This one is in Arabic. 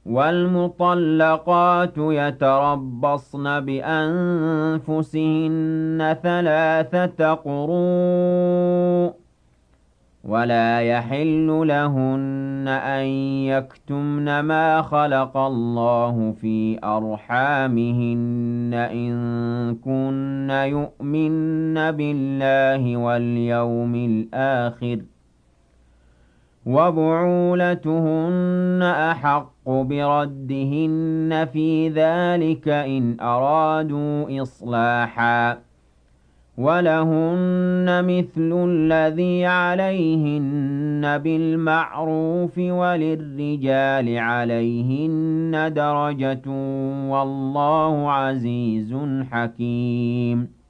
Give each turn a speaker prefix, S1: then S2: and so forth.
S1: وَالْمُطَلَّقَاتُ يَتَرَبَّصْنَ بِأَنفُسِهِنَّ ثَلَاثَةَ قُرُوءٍ ۚ وَلَا يَحِلُّ لَهُنَّ أَن يَكْتُمْنَ مَا خَلَقَ اللَّهُ فِي أَرْحَامِهِنَّ إِن كُنَّ يُؤْمِنَّ بِاللَّهِ وَالْيَوْمِ الْآخِرِ ۚ وَبُعُولَتُهُنَّ أَحَقُّ بِرَدِّهِنَّ فِي ذَٰلِكَ إِنْ أَرَادُوا إِصْلَاحًا ۚ وَلَهُنَّ مِثْلُ الَّذِي عَلَيْهِنَّ بِالْمَعْرُوفِ ۚ وَلِلرِّجَالِ عَلَيْهِنَّ دَرَجَةٌ ۗ وَاللَّهُ عَزِيزٌ حَكِيمٌ